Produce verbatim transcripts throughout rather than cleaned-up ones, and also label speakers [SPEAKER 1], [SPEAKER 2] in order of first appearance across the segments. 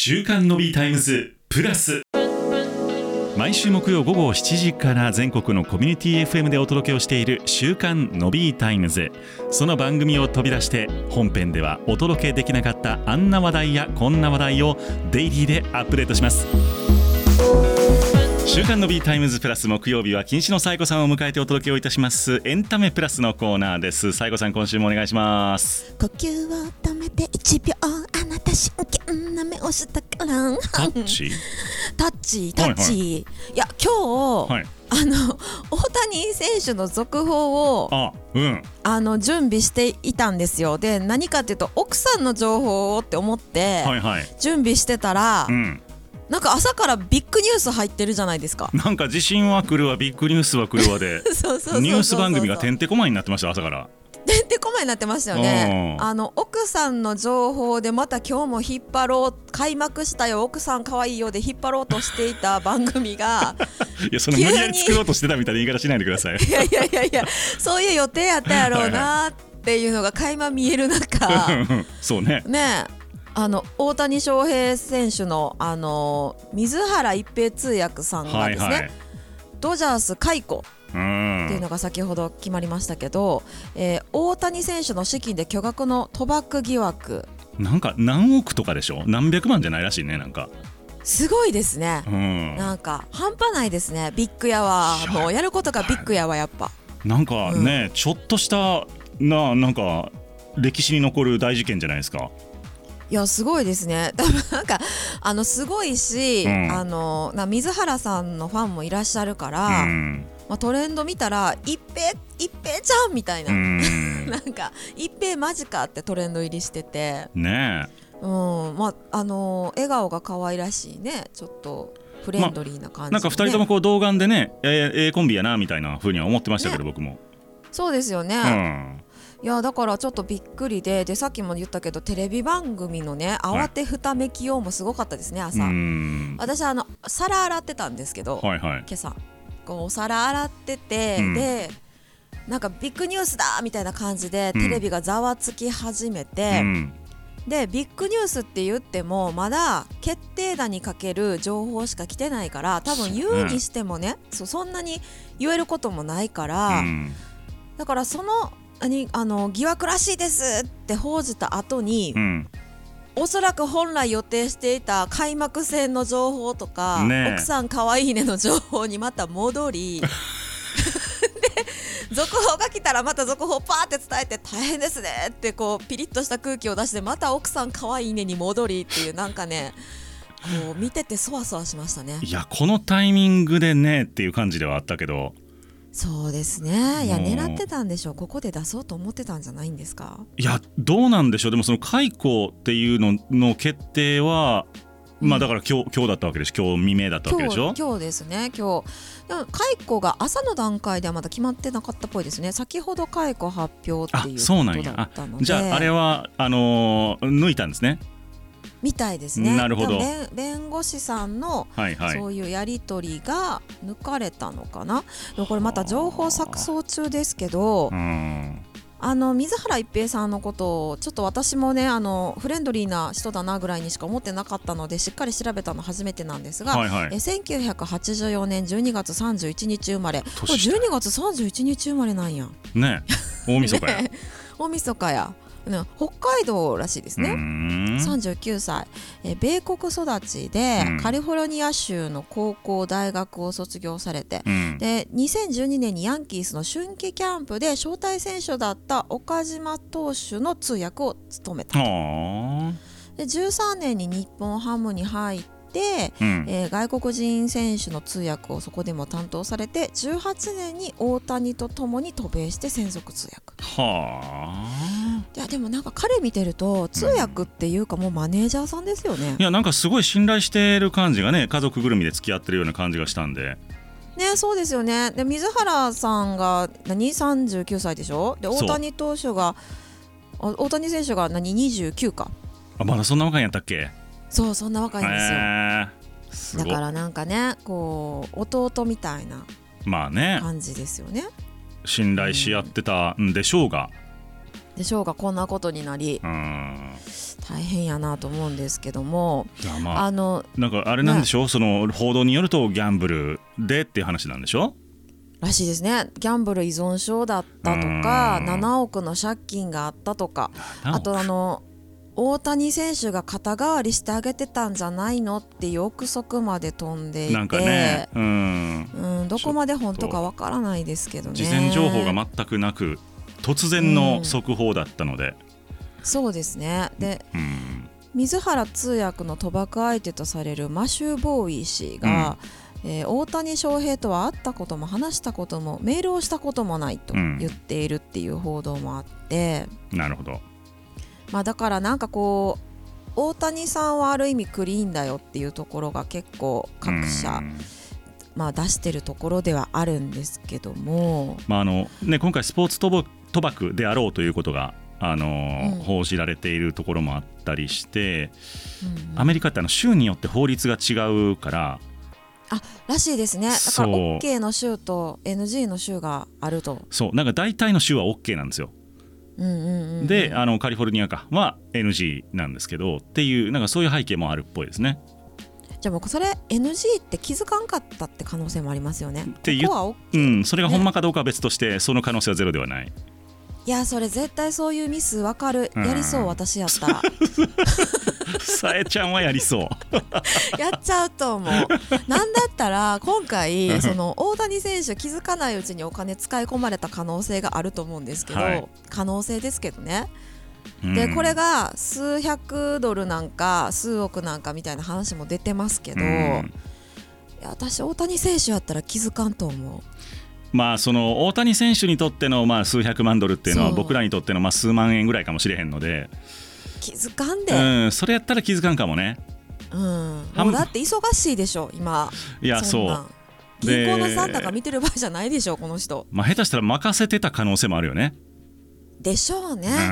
[SPEAKER 1] 週刊の B タイムズプラス、毎週木曜午後しちじから全国のコミュニティ エフエム でお届けをしている週刊の B タイムズ。その番組を飛び出して本編ではお届けできなかったあんな話題やこんな話題をデイリーでアップデートします。週刊の B タイムズプラス、木曜日は金子のサイコさんを迎えてお届けをいたしますエンタメプラスのコーナーです。サイコさん、今週もお願いします。
[SPEAKER 2] 呼吸を止めていちびょう、あなた真剣な目をしたから
[SPEAKER 1] タッチ
[SPEAKER 2] タッチタッチ、はいはい、いや今日、はい、あの大谷選手の続報を
[SPEAKER 1] あ、うん、
[SPEAKER 2] あの準備していたんですよ。で、何かっていうと奥さんの情報をって思って準備してたら、はいはい、うん、なんか朝からビッグニュース入ってるじゃないですか。
[SPEAKER 1] なんか地震は来るわ、ビッグニュースは来るわでニュース番組がてんてこまいになってました。朝から
[SPEAKER 2] てんてこまいになってましたよね。あの奥さんの情報でまた今日も引っ張ろう、開幕したよ奥さん可愛いよで引っ張ろうとしていた番組が
[SPEAKER 1] いや、その無理やり作ろうとしてたみたいな言い方しないでください。
[SPEAKER 2] いやいやいやいや、そういう予定やったやろうなっていうのが垣間見える中
[SPEAKER 1] そうね
[SPEAKER 2] ねえ、あの大谷翔平選手の、あの水原一平通訳さんがですね、はいはい、ドジャース解雇っていうのが先ほど決まりましたけど、えー、大谷選手の資金で巨額の賭博疑惑、
[SPEAKER 1] なんか何億とかでしょ、何百万じゃないらしいね。なんか
[SPEAKER 2] すごいですね、うん、なんか半端ないですね。ビッグやわ、もうやることがビッグやわ。やっぱ
[SPEAKER 1] なんかね、うん、ちょっとしたな、なんか歴史に残る大事件じゃないですか。
[SPEAKER 2] いや、すごいですね。多分なんかあのすごいし、うん、あのな水原さんのファンもいらっしゃるから、うん、まあ、トレンド見たら一平一平ちゃんみたいな、うん、なんか一平マジかってトレンド入りしててねえ、うん、まああの笑顔が可愛らしいね、ちょっとフレンドリーな感じ、ね、ま、
[SPEAKER 1] なんかふたりともこう童顔でね、ええコンビやなみたいな風には思ってましたけど、ね、僕も
[SPEAKER 2] そうですよね、うん、いやだからちょっとびっくりで、でさっきも言ったけどテレビ番組のね慌てふためきようもすごかったですね。朝私あの皿洗ってたんですけど、はいはい、今朝こうお皿洗ってて、うん、でなんかビッグニュースだみたいな感じでテレビがざわつき始めて、うん、でビッグニュースって言ってもまだ決定打にかける情報しか来てないから、多分言うにしてもね、そ, そんなに言えることもないから、うん、だからそのあの疑惑らしいですって報じた後に、うん、おそらく本来予定していた開幕戦の情報とか、ね、奥さんかわいいねの情報にまた戻りで続報が来たらまた続報パーって伝えて大変ですねってこうピリッとした空気を出して、また奥さんかわいいねに戻りっていう、なんかねこう見ててそわそわしましたね。
[SPEAKER 1] いや、このタイミングでねっていう感じではあったけど、
[SPEAKER 2] そうですね。いや狙ってたんでしょう。ここで出そうと思ってたんじゃないんですか。
[SPEAKER 1] いや、どうなんでしょう。でもその解雇っていうのの決定は、うん、まあだから今日、今日だったわけでしょ。今日未明だったわけでしょ。
[SPEAKER 2] 今日、今日ですね。今日でも解雇が朝の段階ではまだ決まってなかったっぽいですね。先ほど解雇発表っていうことだったので、
[SPEAKER 1] じゃああれはあのー、抜いたんですね。
[SPEAKER 2] みたいですね。
[SPEAKER 1] なるほど。
[SPEAKER 2] 弁、弁護士さんのそういうやり取りが抜かれたのかな。でもこれまた情報錯綜中ですけど、うん、あの水原一平さんのことをちょっと私もね、あのフレンドリーな人だなぐらいにしか思ってなかったのでしっかり調べたの初めてなんですが、はいはい、えせんきゅうひゃくはちじゅうよねんじゅうにがつさんじゅういちにち生まれ。これじゅうにがつさんじゅういちにち生まれなんや
[SPEAKER 1] ね。大晦日や、ね、
[SPEAKER 2] 大晦日や、ね、北海道らしいですね。さんじゅうきゅうさい、え米国育ちで、うん、カリフォルニア州の高校大学を卒業されて、うん、でにせんじゅうにねんにヤンキースの春季キャンプで招待選手だった岡島投手の通訳を務めたと。でじゅうさんねんに日本ハムに入って、うんえー、外国人選手の通訳をそこでも担当されて、じゅうはちねんに大谷とともに渡米して専属通訳。はあ。いやでもなんか彼見てると通訳っていうかもうマネージャーさんですよね、うん、
[SPEAKER 1] いやなんかすごい信頼してる感じがね、家族ぐるみで付き合ってるような感じがしたんで
[SPEAKER 2] ね。そうですよね。で水原さんが何さんじゅうきゅうさいでしょ。で大谷投手が大谷選手が何にじゅうきゅうか。
[SPEAKER 1] あ、まだそんな若いんやったっけ。
[SPEAKER 2] そう、そんな若いんですよ。だからなんかね、こう弟みたいな感じですよね。まあね、
[SPEAKER 1] 信頼し合ってたんでしょうが、
[SPEAKER 2] でしょうがこんなことになり、うん大変やなと思うんですけども、
[SPEAKER 1] まあ、あのなんかあれなんでしょう、ね、その報道によるとギャンブルでっていう話なんでしょ
[SPEAKER 2] らしいですね。ギャンブル依存症だったとか、ななおくの借金があったとか、あとあの大谷選手が肩代わりしてあげてたんじゃないのっていう憶測まで飛んでいて、
[SPEAKER 1] なんかね、うん、
[SPEAKER 2] うん、どこまで本当かわからないですけどね。
[SPEAKER 1] 事前情報が全くなく突然の速報だったので、うん、
[SPEAKER 2] そうですね。で、うん、水原通訳の賭博相手とされるマシュー・ボーイ氏が、うん、えー、大谷翔平とは会ったことも話したこともメールをしたこともないと言っているっていう報道もあって、
[SPEAKER 1] うん、なるほど。
[SPEAKER 2] まあ、だからなんかこう大谷さんはある意味クリーンだよっていうところが結構各社、まあ、出してるところではあるんですけども、
[SPEAKER 1] まああのね、今回スポーツ賭博であろうということがあの、うん、報じられているところもあったりして、うんうん、アメリカってあの州によって法律が違うから
[SPEAKER 2] あらしいですね。だから OK の州と エヌジー の州があると。
[SPEAKER 1] そうなんか大体の州は OK なんですよ。うんうんうんうん、であのカリフォルニアかは エヌジー なんですけどっていうなんかそういう背景もあるっぽいですね。
[SPEAKER 2] じゃあもうそれ エヌジー って気づかんかったって可能性もありますよね。
[SPEAKER 1] っていう、ここは OK、うん、それがほんまかどうかは別として、ね、その可能性はゼロではない。
[SPEAKER 2] いやそれ絶対そういうミス分かる、やりそう、私やったら
[SPEAKER 1] さえちゃんはやりそう
[SPEAKER 2] やっちゃうと思う。なんだったら今回その大谷選手気づかないうちにお金使い込まれた可能性があると思うんですけど、はい、可能性ですけどね。でこれが数百ドルなんか数億なんかみたいな話も出てますけど、いや私大谷選手やったら気づかんと思う。
[SPEAKER 1] まあ、その大谷選手にとってのまあ数百万ドルっていうのは僕らにとってのまあ数万円ぐらいかもしれへんので
[SPEAKER 2] 気づかんで、
[SPEAKER 1] うん、それやったら気づかんかもね、
[SPEAKER 2] うん、もうだって忙しいでしょ今。
[SPEAKER 1] いやそう
[SPEAKER 2] 銀行のサンタが見てる場合じゃないでしょこの人、
[SPEAKER 1] まあ、下手したら任せてた可能性もあるよね。
[SPEAKER 2] でしょうね、うん、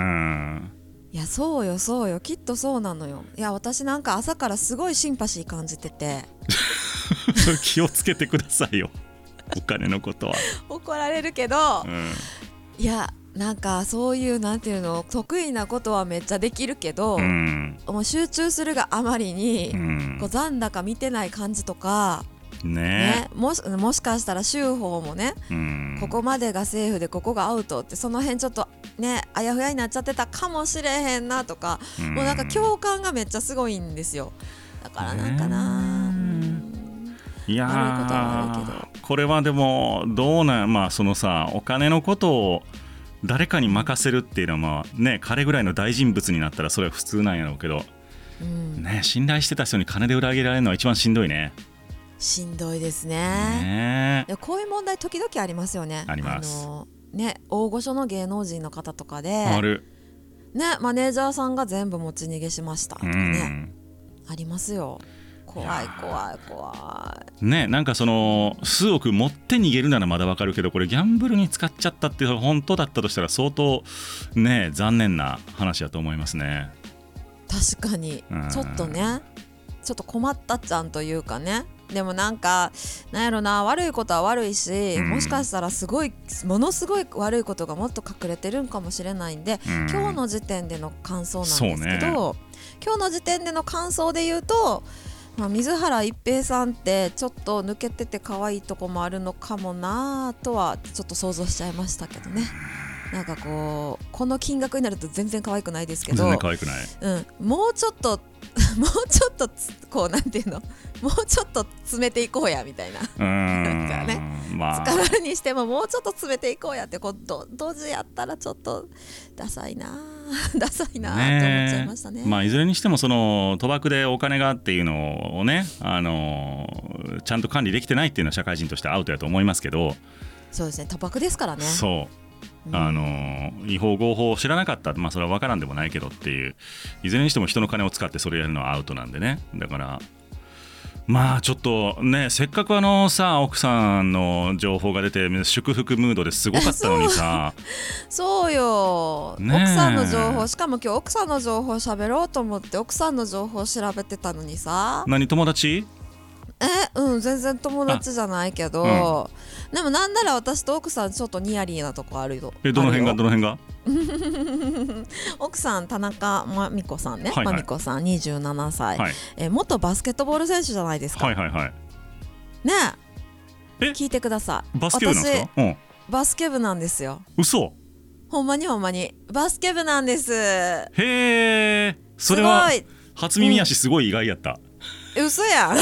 [SPEAKER 2] いやそうよそうよきっとそうなのよ。いや私なんか朝からすごいシンパシー感じてて
[SPEAKER 1] 気をつけてくださいよお金のことは
[SPEAKER 2] 怒られるけど、うん、いやなんかそういうなんていうの得意なことはめっちゃできるけど、うん、もう集中するがあまりに、うん、こう残高見てない感じとか、ねね、もし、もしかしたら州法もね、うん、ここまでがセーフでここがアウトってその辺ちょっとねあやふやになっちゃってたかもしれへんなとか、うん、もうなんか共感がめっちゃすごいんですよ。だからなんかな、うん
[SPEAKER 1] いやー悪いことは悪いけどこれはでもどうなん、まあそのさお金のことを誰かに任せるっていうのはまあね彼ぐらいの大人物になったらそれは普通なんやろうけど、うんね、信頼してた人に金で裏切られるのは一番しんどいね。
[SPEAKER 2] しんどいですね。でこういう問題時々ありますよね。
[SPEAKER 1] あります。
[SPEAKER 2] あのね大御所の芸能人の方とかで
[SPEAKER 1] ある、
[SPEAKER 2] ね、マネージャーさんが全部持ち逃げしましたとかね、うん、ありますよ。怖い怖い怖い
[SPEAKER 1] ね。なんかその数億持って逃げるならまだわかるけどこれギャンブルに使っちゃったって本当だったとしたら相当ね残念な話だと思いますね。
[SPEAKER 2] 確かにちょっとねちょっと困ったちゃんというかね。でもなんかなんやろな悪いことは悪いし、うん、もしかしたらすごいものすごい悪いことがもっと隠れてるんかもしれないんで、うん、今日の時点での感想なんですけど、ね、今日の時点での感想で言うとまあ、水原一平さんってちょっと抜けてて可愛いとこもあるのかもなとはちょっと想像しちゃいましたけどね。なんかこうこの金額になると全然可愛くないですけど
[SPEAKER 1] 全然可愛くない、
[SPEAKER 2] うん、もうちょっともうちょっとこうなんていうのもうちょっと詰めていこうやみたいななんかね、まあ、捕まるにしてももうちょっと詰めていこうやってこうど同時やったらちょっとダサいなダサいなって思っちゃいましたね。
[SPEAKER 1] まあ、いずれにしてもその賭博でお金がっていうのをね、あのー、ちゃんと管理できてないっていうのは社会人としてアウトやと思いますけど。
[SPEAKER 2] そうですね賭博ですからね。
[SPEAKER 1] そうあの違法合法を知らなかった、まあ、それは分からんでもないけどっていういずれにしても人の金を使ってそれをやるのはアウトなんでね。だからまあちょっとねせっかくあのさ奥さんの情報が出て祝福ムードですごかったのにさ
[SPEAKER 2] そうよ、ね、奥さんの情報しかも今日奥さんの情報喋ろうと思って奥さんの情報調べてたのにさ。
[SPEAKER 1] 何友達
[SPEAKER 2] えうん全然友達じゃないけど、うん、でもなんなら私と奥さんちょっとニヤリーなとこあるよ。
[SPEAKER 1] えどの辺がどの辺が
[SPEAKER 2] 奥さん田中真美子さんね、
[SPEAKER 1] はいはい、
[SPEAKER 2] 真美子さんにじゅうななさい、はい、え元バスケットボール選手じゃないですか。
[SPEAKER 1] はいはいはい。
[SPEAKER 2] ねえ聞いてください。
[SPEAKER 1] バスケ部なんですか？うん、
[SPEAKER 2] バスケ部なんですよ。
[SPEAKER 1] 嘘？
[SPEAKER 2] ほんまにほんまにバスケ部なんです。へ
[SPEAKER 1] え、それは初耳やしすごい意外やった、
[SPEAKER 2] うん、嘘やん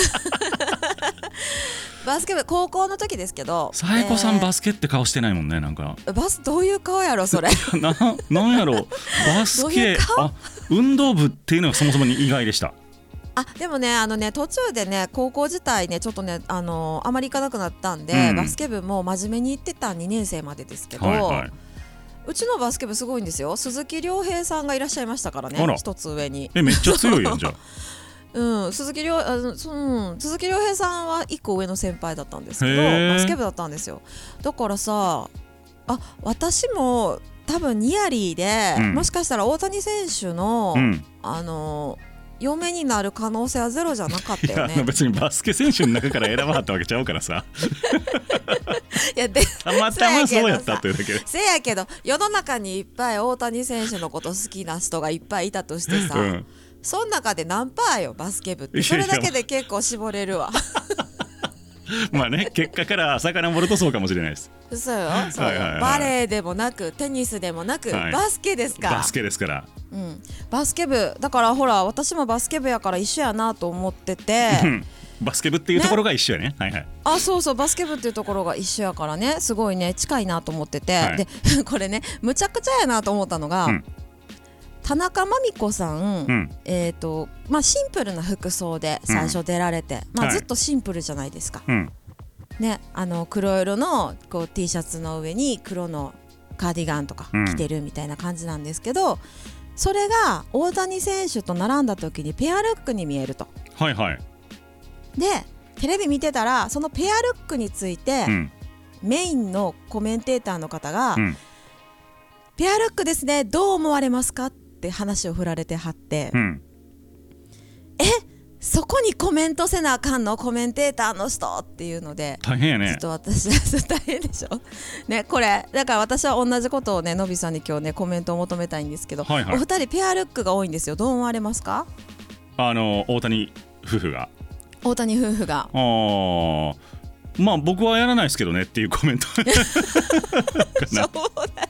[SPEAKER 2] バスケ部高校の時ですけど、
[SPEAKER 1] さえこさん、えー、バスケって顔してないもんね。なんか
[SPEAKER 2] バスどういう顔やろそれ
[SPEAKER 1] な, なんやろバスケあ運動部っていうのがそもそもに意外でした。
[SPEAKER 2] あでもねあのね途中でね高校自体ねちょっとねあのー、あまり行かなくなったんで、うん、バスケ部も真面目に行ってたにねん生までですけど、はいはい、うちのバスケ部すごいんですよ。鈴木亮平さんがいらっしゃいましたからね。一つ上に
[SPEAKER 1] えめっちゃ強いやんじゃあ
[SPEAKER 2] うん、鈴木亮あの、うん、鈴木亮平さんはいっこ上の先輩だったんですけどバスケ部だったんですよ。だからさあ私も多分ニアリーで、うん、もしかしたら大谷選手の、うん、あの嫁になる可能性はゼロじゃなかったよね。
[SPEAKER 1] いや別にバスケ選手の中から選ばはったわけちゃうからさ
[SPEAKER 2] いやで
[SPEAKER 1] たまたまそうやったっていうだけで
[SPEAKER 2] せやけど世の中にいっぱい大谷選手のこと好きな人がいっぱいいたとしてさ、うんその中で何パーよバスケ部ってそれだけで結構絞れるわ
[SPEAKER 1] まあね結果から遡るとそうかもしれないです。
[SPEAKER 2] そうよそうよ、はいはいはい、バレーでもなくテニスでもなく、はい、バスケですから
[SPEAKER 1] バスケですから、
[SPEAKER 2] うん、バスケ部だからほら私もバスケ部やから一緒やなと思ってて
[SPEAKER 1] バスケ部っていうところが一緒や ね, ねはいはい。
[SPEAKER 2] あそうそうバスケ部っていうところが一緒やからねすごいね近いなと思ってて、はい、でこれねむちゃくちゃやなと思ったのが、うん田中真美子さん、うんえーとまあ、シンプルな服装で最初出られて、うんまあ、ずっとシンプルじゃないですか、はいね、あの黒色のこう T シャツの上に黒のカーディガンとか着てるみたいな感じなんですけど、うん、それが大谷選手と並んだ時にペアルックに見えると。
[SPEAKER 1] はいはい。
[SPEAKER 2] でテレビ見てたらそのペアルックについて、うん、メインのコメンテーターの方が、うん、ペアルックですねどう思われますかって話を振られてはって、うん、えそこにコメントせなあかんのコメンテーターの人っていうので
[SPEAKER 1] 大変やね。
[SPEAKER 2] ちょっと私大変でしょねこれだから私は同じことをねのびさんに今日ねコメントを求めたいんですけど、はいはい、お二人ペアルックが多いんですよ。どう思われますか？
[SPEAKER 1] あの大谷夫婦が
[SPEAKER 2] 大谷夫婦が
[SPEAKER 1] あまあ僕はやらないですけどねっていうコメントしょうもない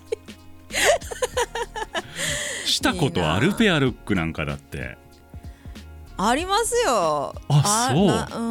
[SPEAKER 1] したことあるペアルックなんかだって
[SPEAKER 2] ありますよ。
[SPEAKER 1] あそう
[SPEAKER 2] あ、うん、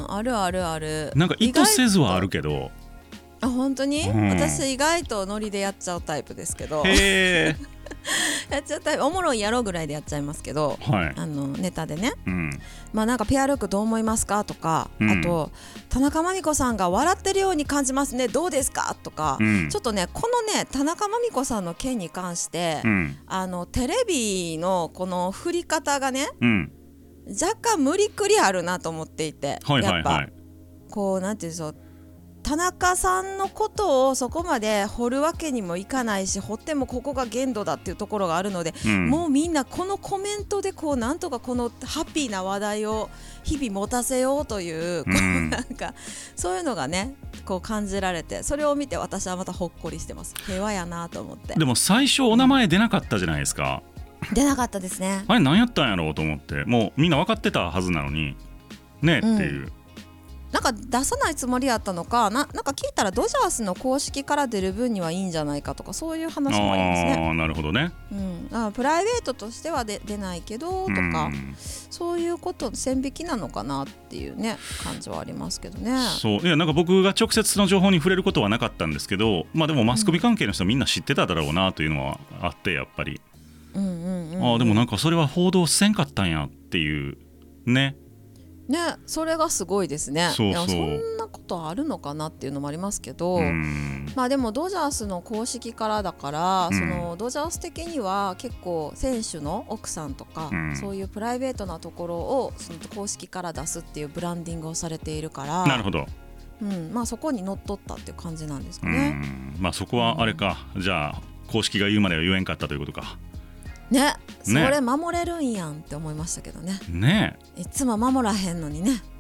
[SPEAKER 2] あるあるある。
[SPEAKER 1] なんか意図せずはあるけど
[SPEAKER 2] あ本当に、うん、私意外とノリでやっちゃうタイプですけど
[SPEAKER 1] へ
[SPEAKER 2] やっちゃうタイプおもろいやろぐらいでやっちゃいますけど、はい、あのネタでね、うん、まあなんかペアルックどう思いますかとか、うん、あと田中真美子さんが笑ってるように感じますねどうですかとか、うん、ちょっとねこのね田中真美子さんの件に関して、うん、あのテレビのこの振り方がね、うん、若干無理くりあるなと思っていて、はいはいはい、やっぱこうなんていうんでしょう田中さんのことをそこまで掘るわけにもいかないし掘ってもここが限度だっていうところがあるので、うん、もうみんなこのコメントでこうなんとかこのハッピーな話題を日々持たせようという、こうなんかそういうのがねこう感じられてそれを見て私はまたほっこりしてます。平和やなと思って。
[SPEAKER 1] でも最初お名前出なかったじゃないですか、
[SPEAKER 2] うん、出なかったですね。
[SPEAKER 1] あれ何やったんやろうと思ってもうみんな分かってたはずなのにね、うん、っていう
[SPEAKER 2] なんか出さないつもりやったのか な, なんか聞いたらドジャースの公式から出る分にはいいんじゃないかとかそういう話もありますね。
[SPEAKER 1] あなるほどね、
[SPEAKER 2] うん、だからプライベートとしてはで出ないけどとか、うん、そういうこと線引きなのかなっていうね感じはありますけどね。
[SPEAKER 1] そういやなんか僕が直接の情報に触れることはなかったんですけど、まあでもマスコミ関係の人はみんな知ってただろうなというのはあってやっぱり、うんうんうん、あでもなんかそれは報道せんかったんやっていうね
[SPEAKER 2] ね、それがすごいですね。そうそういやそんなことあるのかなっていうのもありますけど、まあでもドジャースの公式からだから、うん、そのドジャース的には結構選手の奥さんとか、うん、そういうプライベートなところをその公式から出すっていうブランディングをされているから。
[SPEAKER 1] なるほど、
[SPEAKER 2] うんまあ、そこにのっとったっていう感じなんですかね。
[SPEAKER 1] うん、まあ、そこはあれか、うん、じゃあ公式が言うまでは言えんかったということか
[SPEAKER 2] ね、それ守れるんやんって思いましたけどね。
[SPEAKER 1] ね
[SPEAKER 2] いつも守らへんのにね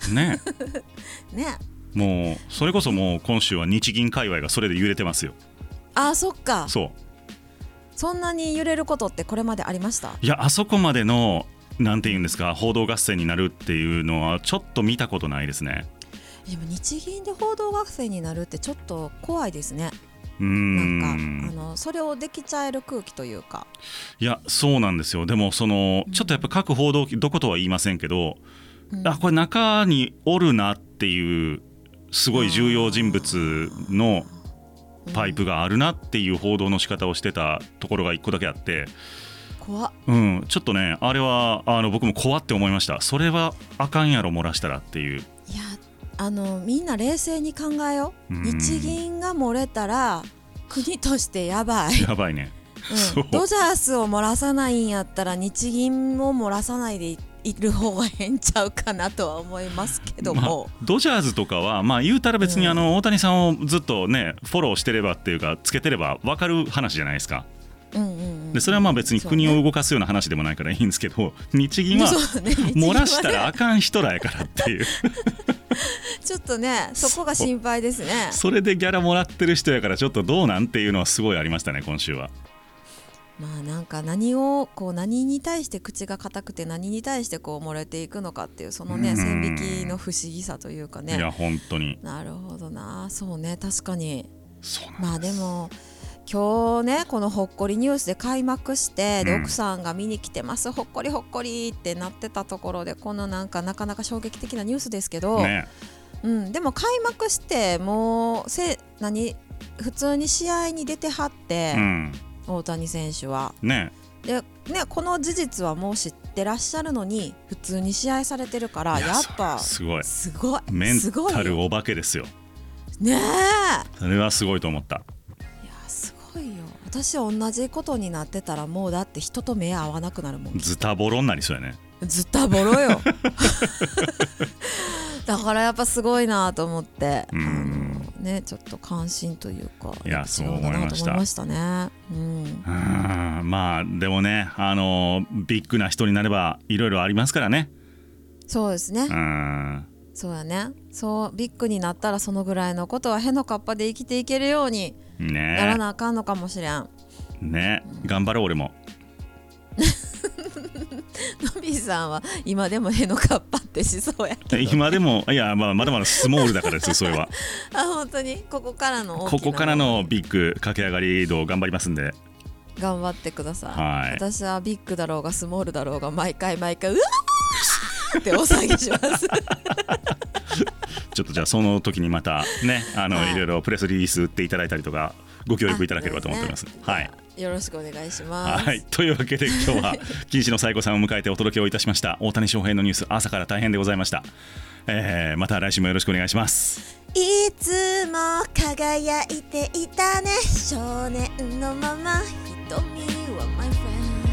[SPEAKER 2] ね
[SPEAKER 1] ねもうそれこそもう今週は日銀界隈がそれで揺れてますよ。
[SPEAKER 2] あ、そっか。
[SPEAKER 1] そう、
[SPEAKER 2] そんなに揺れることってこれまでありました？
[SPEAKER 1] いや、あそこまでのなんていうんですか、報道合戦になるっていうのはちょっと見たことないですね。
[SPEAKER 2] でも日銀で報道合戦になるってちょっと怖いですね。
[SPEAKER 1] うーん、
[SPEAKER 2] なんかあのそれをできちゃえる空気というか。
[SPEAKER 1] いや、そうなんですよ。でもそのちょっとやっぱ各報道どことは言いませんけど、うん、あ、これ中におるなっていうすごい重要人物のパイプがあるなっていう報道の仕方をしてたところが一個だけあって、
[SPEAKER 2] 怖っ、
[SPEAKER 1] うん、ちょっとね、あれはあの僕も怖って思いました。それはあかんやろ漏らしたらっていう。
[SPEAKER 2] いや、あのみんな冷静に考えよう。日銀が漏れたら国としてやばい
[SPEAKER 1] やばいね、
[SPEAKER 2] うん、ドジャースを漏らさないんやったら日銀も漏らさないでいる方が変ちゃうかなとは思いますけども、
[SPEAKER 1] まあ、ドジャースとかはまあ言うたら別にあの、うん、大谷さんをずっとねフォローしてればっていうかつけてれば分かる話じゃないですか。うんうんうん、でそれはまあ別に国を動かすような話でもないからいいんですけど、ね、日銀は漏らしたらあかん人らやからっていう
[SPEAKER 2] ちょっとね、そこが心配ですね。
[SPEAKER 1] そ, それでギャラもらってる人やからちょっとどうなんっていうのはすごいありましたね今週は。
[SPEAKER 2] まあなんか何をこう何に対して口が硬くて何に対してこう漏れていくのかっていうそのね線引きの不思議さというかね。
[SPEAKER 1] いや本当に
[SPEAKER 2] なるほどな。そうね、確かに。
[SPEAKER 1] そうなんです。
[SPEAKER 2] まあでも今日ねこのほっこりニュースで開幕して、うん、で奥さんが見に来てます、ほっこりほっこりってなってたところでこのなんかなかなか衝撃的なニュースですけど、ね、うん、でも開幕してもうせ何普通に試合に出てはって、うん、大谷選手は、ね、でね、この事実はもう知ってらっしゃるのに普通に試合されてるからやっぱ
[SPEAKER 1] すごい
[SPEAKER 2] すごい
[SPEAKER 1] メンタルお化けですよ
[SPEAKER 2] ねえ。
[SPEAKER 1] それはすごいと思った。
[SPEAKER 2] 私同じことになってたらもうだって人と目合わなくなるもん。
[SPEAKER 1] ズタボロになりそうやね。
[SPEAKER 2] ズタボロよだからやっぱすごいなと思って、うん、あのね、ちょっと関心というか、
[SPEAKER 1] いやそう思いました。
[SPEAKER 2] 思いましたね、うん、
[SPEAKER 1] あまあでもね、あのビッグな人になればいろいろありますからね。
[SPEAKER 2] そうですね、
[SPEAKER 1] うん、
[SPEAKER 2] そうやね。そうビッグになったらそのぐらいのことはへのかっぱで生きていけるように
[SPEAKER 1] ね、
[SPEAKER 2] やらなあかんのかもしれん
[SPEAKER 1] ね、うん、頑張ろう俺も
[SPEAKER 2] のびさんは今でもへのかっぱってしそうやけど
[SPEAKER 1] 今でもいや、まあ、まだまだスモールだからですそれは
[SPEAKER 2] あ、本当にここからの大きな
[SPEAKER 1] ここからのビッグ駆け上がり度頑張りますんで
[SPEAKER 2] 頑張ってください、
[SPEAKER 1] はい、
[SPEAKER 2] 私はビッグだろうがスモールだろうが毎回毎回うわーって大騒ぎします
[SPEAKER 1] ちょっとじゃあその時にまたね、あの、はい、いろいろプレスリリース打っていただいたりとかご協力いただければと思っております、ね、はい、
[SPEAKER 2] よろしくお願いします、
[SPEAKER 1] はい、というわけで今日は金子の最後さんを迎えてお届けをいたしました大谷翔平のニュース、朝から大変でございました、えー、また来週もよろしくお願いします。
[SPEAKER 2] いつも輝いていたね少年のまま瞳は my friend